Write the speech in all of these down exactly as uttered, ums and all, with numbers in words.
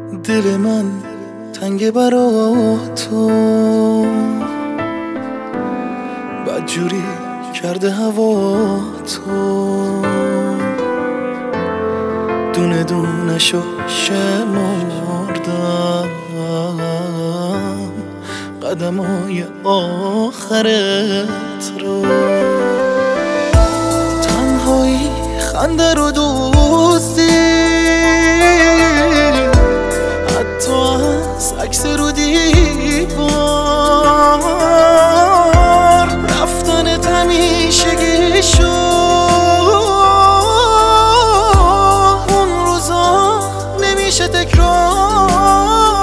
دل من تنگ برا تو، بدجوری کرده هوا تو، دونه دونه شو شمردم قدمای آخرت رو. تنهایی خنده رو دوستی، حتی از عکس رو دیوار رفتن همیشگی شد. اون روزا نمیشه تکرار.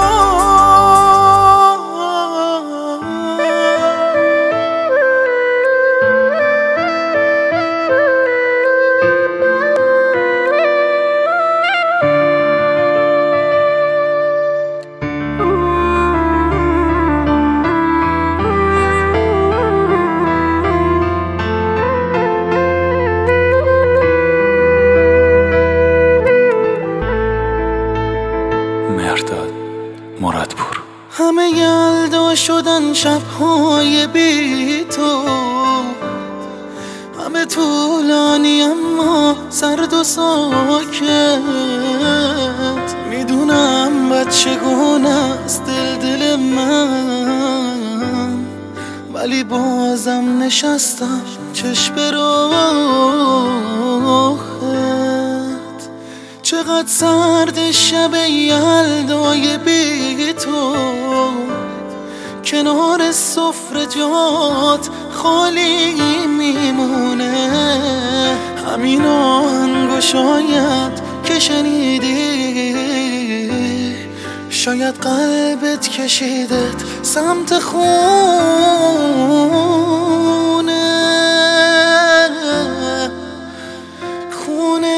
مرداد مرادپور. همه یلدا شدن شبهای بی تو، همه طولانی اما سرد و ساکت. میدونم بچگونه است دل دل من، ولی بازم نشستم چشم راهت. چقدر سرد شب یلدای بی تو، کنار سفره جات خالی میمونه. همین آهنگو شاید که شنیدی، شاید قلبت کشیدت سمت خونه خونه